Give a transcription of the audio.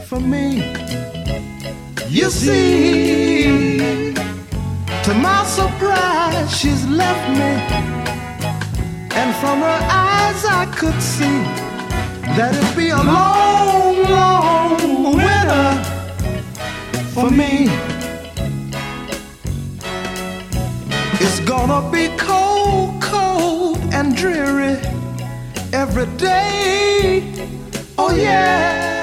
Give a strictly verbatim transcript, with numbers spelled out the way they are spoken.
for me. You see, to my surprise, she's left me, and from her eyes I could see that it'd be a long, long winter for me. It's gonna be cold, cold and dreary every day. Oh yeah.